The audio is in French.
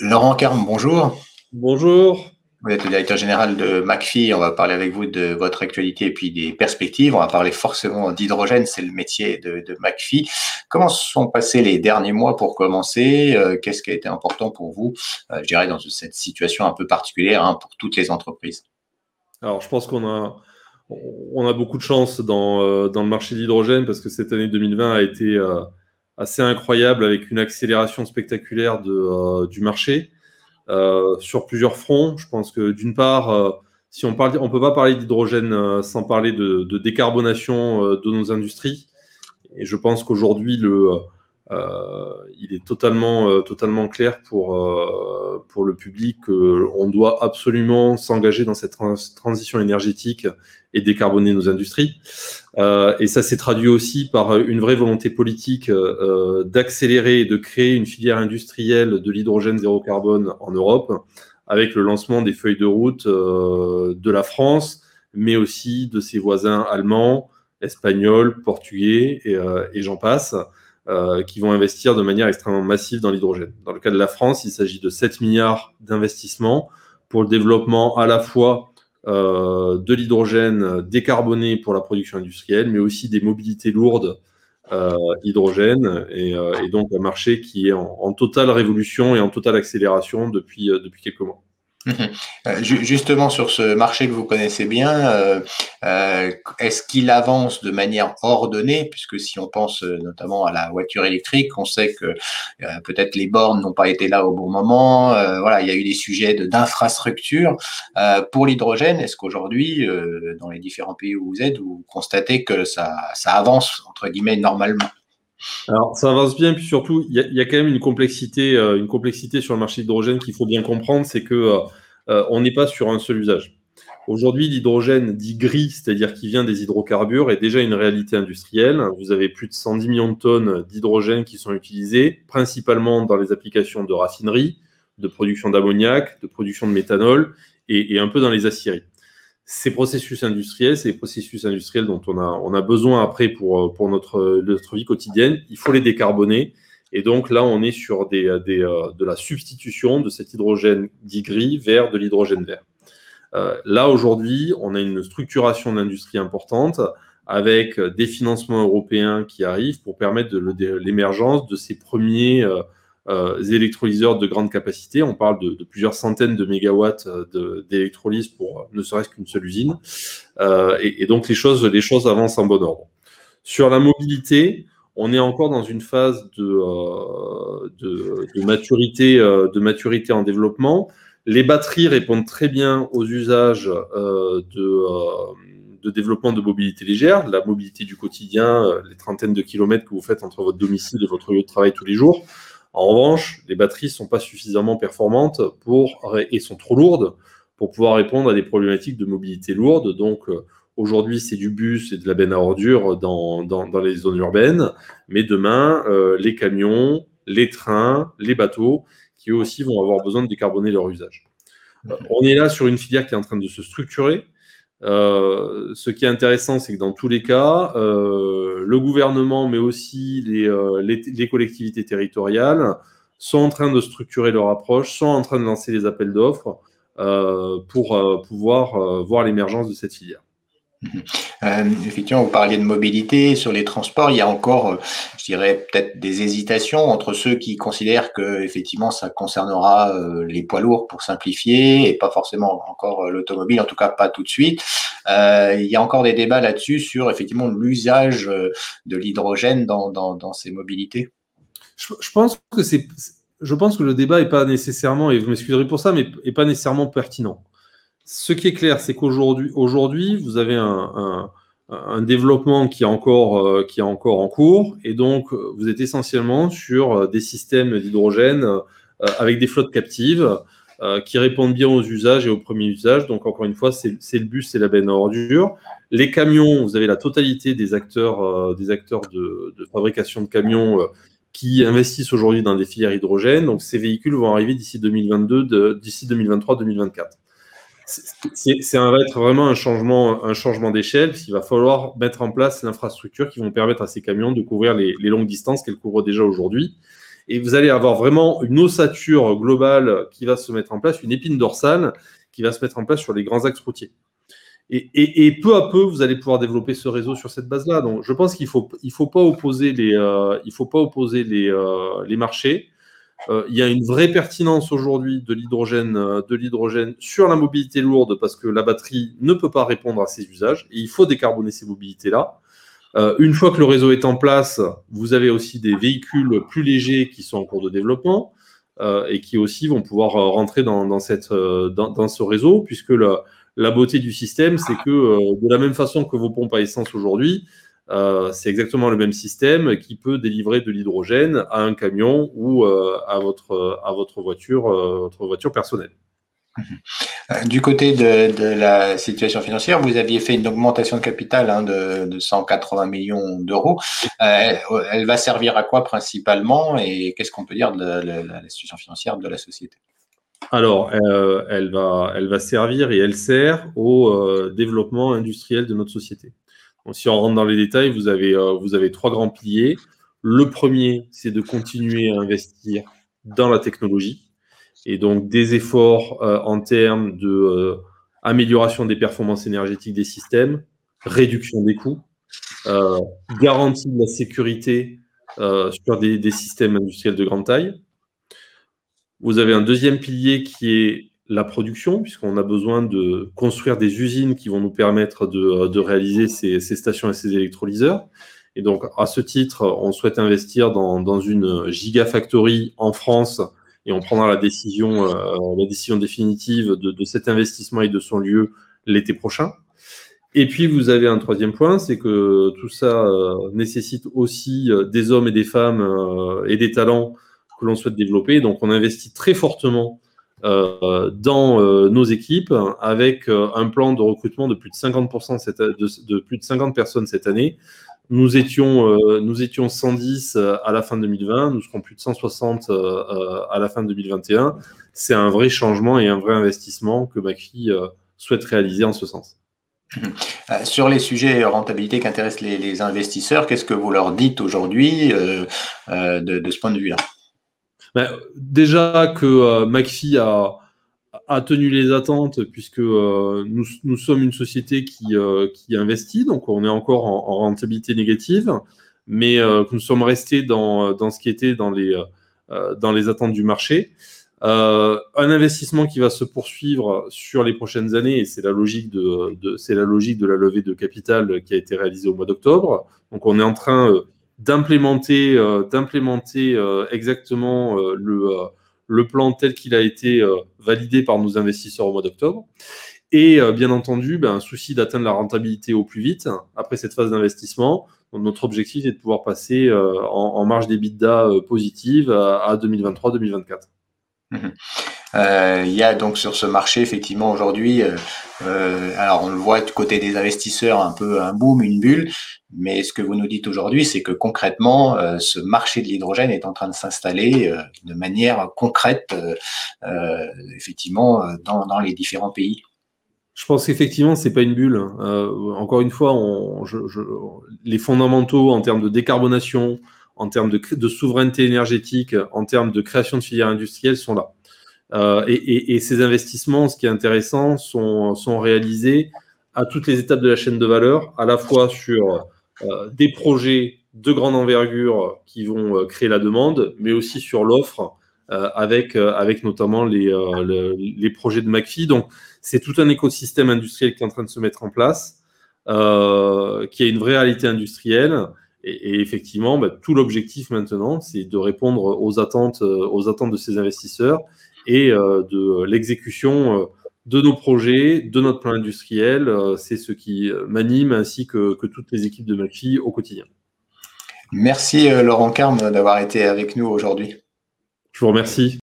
Laurent Carme, bonjour. Bonjour. Vous êtes le directeur général de McPhy. On va parler avec vous de votre actualité et puis des perspectives. On va parler forcément d'hydrogène, c'est le métier de McPhy. Comment se sont passés les derniers mois pour commencer? Qu'est-ce qui a été important pour vous, je dirais, dans cette situation un peu particulière pour toutes les entreprises? Alors, je pense qu'on a beaucoup de chance dans le marché de l'hydrogène parce que cette année 2020 a été assez incroyable avec une accélération spectaculaire du marché sur plusieurs fronts. Je pense que d'une part, si on peut pas parler d'hydrogène sans parler de décarbonation de nos industries. Et je pense qu'aujourd'hui, il est totalement clair pour le public qu'on doit absolument s'engager dans cette transition énergétique et décarboner nos industries. Et ça s'est traduit aussi par une vraie volonté politique d'accélérer et de créer une filière industrielle de l'hydrogène zéro carbone en Europe, avec le lancement des feuilles de route de la France, mais aussi de ses voisins allemands, espagnols, portugais et j'en passe, qui vont investir de manière extrêmement massive dans l'hydrogène. Dans le cas de la France, il s'agit de 7 milliards d'investissements pour le développement à la fois de l'hydrogène décarboné pour la production industrielle, mais aussi des mobilités lourdes hydrogène, et donc un marché qui est en totale révolution et en totale accélération depuis quelques mois. Justement, sur ce marché que vous connaissez bien, est-ce qu'il avance de manière ordonnée? Puisque si on pense notamment à la voiture électrique, on sait que peut-être les bornes n'ont pas été là au bon moment. Voilà, il y a eu des sujets d'infrastructure. Pour l'hydrogène, est-ce qu'aujourd'hui, dans les différents pays où vous êtes, vous constatez que ça avance, entre guillemets, normalement? Alors, ça avance bien, puis surtout, il y a quand même une complexité sur le marché de l'hydrogène qu'il faut bien comprendre, c'est que on n'est pas sur un seul usage. Aujourd'hui, l'hydrogène dit gris, c'est-à-dire qui vient des hydrocarbures, est déjà une réalité industrielle. Vous avez plus de 110 millions de tonnes d'hydrogène qui sont utilisées, principalement dans les applications de raffinerie, de production d'ammoniac, de production de méthanol et un peu dans les aciéries. Ces processus industriels, c'est les processus industriels dont on a besoin après pour notre vie quotidienne. Il faut les décarboner. Et donc là, on est sur de la substitution de cet hydrogène dit gris vers de l'hydrogène vert. Là, aujourd'hui, on a une structuration d'industrie importante avec des financements européens qui arrivent pour permettre l'émergence de ces premiers électrolyseurs de grande capacité. On parle de plusieurs centaines de mégawatts d'électrolyse pour ne serait-ce qu'une seule usine. Et donc, les choses avancent en bon ordre. Sur la mobilité, on est encore dans une phase de maturité en développement. Les batteries répondent très bien aux usages de développement de mobilité légère, de la mobilité du quotidien, les trentaines de kilomètres que vous faites entre votre domicile et votre lieu de travail tous les jours. En revanche, les batteries ne sont pas suffisamment performantes et sont trop lourdes pour pouvoir répondre à des problématiques de mobilité lourde. Donc, aujourd'hui, c'est du bus et de la benne à ordures dans les zones urbaines. Mais demain, les camions, les trains, les bateaux, qui eux aussi vont avoir besoin de décarboner leur usage. On est là sur une filière qui est en train de se structurer. Ce qui est intéressant, c'est que dans tous les cas, le gouvernement, mais aussi les collectivités territoriales, sont en train de structurer leur approche, sont en train de lancer les appels d'offres pour pouvoir voir l'émergence de cette filière. Effectivement, vous parliez de mobilité sur les transports. Il y a encore, je dirais, peut-être des hésitations entre ceux qui considèrent que effectivement ça concernera les poids lourds pour simplifier et pas forcément encore l'automobile, en tout cas pas tout de suite. Il y a encore des débats là-dessus sur effectivement l'usage de l'hydrogène dans ces mobilités. Je pense que le débat est pas nécessairement, et vous m'excuserez pour ça, mais est pas nécessairement pertinent. Ce qui est clair, c'est qu'aujourd'hui, vous avez un développement qui est encore en cours, et donc vous êtes essentiellement sur des systèmes d'hydrogène avec des flottes captives qui répondent bien aux usages et aux premiers usages. Donc encore une fois, c'est le bus, c'est la benne à ordures. Les camions, vous avez la totalité des acteurs de fabrication de camions qui investissent aujourd'hui dans des filières hydrogène. Donc ces véhicules vont arriver d'ici 2023-2024. Ça va être vraiment un changement d'échelle, parce qu'il va falloir mettre en place l'infrastructure qui vont permettre à ces camions de couvrir les longues distances qu'elles couvrent déjà aujourd'hui. Et vous allez avoir vraiment une ossature globale qui va se mettre en place, une épine dorsale qui va se mettre en place sur les grands axes routiers. Et peu à peu, vous allez pouvoir développer ce réseau sur cette base-là. Donc, je pense qu'il faut pas opposer les marchés. Il y a une vraie pertinence aujourd'hui de l'hydrogène sur la mobilité lourde parce que la batterie ne peut pas répondre à ces usages et il faut décarboner ces mobilités-là. Une fois que le réseau est en place, vous avez aussi des véhicules plus légers qui sont en cours de développement et qui aussi vont pouvoir rentrer dans ce réseau, puisque la beauté du système, c'est que de la même façon que vos pompes à essence aujourd'hui, c'est exactement le même système qui peut délivrer de l'hydrogène à un camion ou à votre voiture personnelle. Du côté de la situation financière, vous aviez fait une augmentation de capital de 180 millions d'euros. Elle va servir à quoi principalement et qu'est-ce qu'on peut dire de la situation financière de la société? Alors, elle va servir et elle sert au développement industriel de notre société. Donc, si on rentre dans les détails, vous avez 3 grands piliers. Le premier, c'est de continuer à investir dans la technologie et donc des efforts en termes d'amélioration des performances énergétiques des systèmes, réduction des coûts, garantie de la sécurité sur des systèmes industriels de grande taille. Vous avez un deuxième pilier qui est la production, puisqu'on a besoin de construire des usines qui vont nous permettre de réaliser ces stations et ces électrolyseurs. Et donc, à ce titre, on souhaite investir dans une gigafactory en France et on prendra la décision définitive de cet investissement et de son lieu l'été prochain. Et puis, vous avez un troisième point, c'est que tout ça nécessite aussi des hommes et des femmes et des talents que l'on souhaite développer. Donc, on investit très fortement dans nos équipes avec un plan de recrutement de plus de 50%, de plus de 50 personnes cette année. Nous étions 110 à la fin 2020, nous serons plus de 160 à la fin 2021. C'est un vrai changement et un vrai investissement que McPhy souhaite réaliser en ce sens. Sur les sujets rentabilité qui intéressent les investisseurs, qu'est-ce que vous leur dites aujourd'hui de ce point de vue-là? Déjà que McPhy a tenu les attentes puisque nous sommes une société qui investit, donc on est encore en rentabilité négative, mais que nous sommes restés dans ce qui était dans les attentes du marché. Un investissement qui va se poursuivre sur les prochaines années, et c'est la logique de la levée de capital qui a été réalisée au mois d'octobre. Donc on est en train d'implémenter exactement le plan tel qu'il a été validé par nos investisseurs au mois d'octobre. Et bien entendu, un souci d'atteindre la rentabilité au plus vite après cette phase d'investissement. Donc, notre objectif est de pouvoir passer en marge d'EBITDA positive à 2023-2024. Il y a donc sur ce marché effectivement aujourd'hui, alors on le voit du côté des investisseurs un peu un boom, une bulle, mais ce que vous nous dites aujourd'hui, c'est que concrètement, ce marché de l'hydrogène est en train de s'installer de manière concrète, effectivement, dans les différents pays. Je pense qu'effectivement, c'est pas une bulle. Encore une fois, les fondamentaux en termes de décarbonation, en termes de souveraineté énergétique, en termes de création de filières industrielles sont là. Et ces investissements, ce qui est intéressant, sont réalisés à toutes les étapes de la chaîne de valeur, à la fois sur des projets de grande envergure qui vont créer la demande, mais aussi sur l'offre avec notamment les projets de McPhy. Donc, c'est tout un écosystème industriel qui est en train de se mettre en place, qui a une vraie réalité industrielle. Et effectivement, tout l'objectif maintenant, c'est de répondre aux attentes de ces investisseurs et de l'exécution de nos projets, de notre plan industriel. C'est ce qui m'anime ainsi que toutes les équipes de McPhy au quotidien. Merci Laurent Carme d'avoir été avec nous aujourd'hui. Je vous remercie.